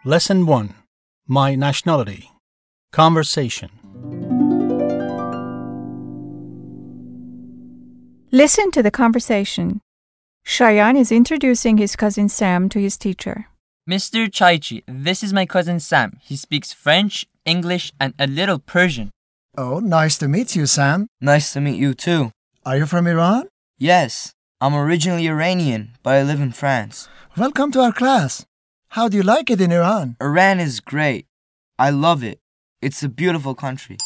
Lesson 1. My nationality. Conversation. Listen to the conversation. Shayan is introducing his cousin Sam to his teacher. Mr. Chaichi, this is my cousin Sam. He speaks French, English, and a little Persian. Oh, nice to meet you, Sam. Nice to meet you too. Are you from Iran? Yes, I'm originally Iranian, but I live in France. Welcome to our class. How do you like it in Iran? Iran is great. I love it. It's a beautiful country.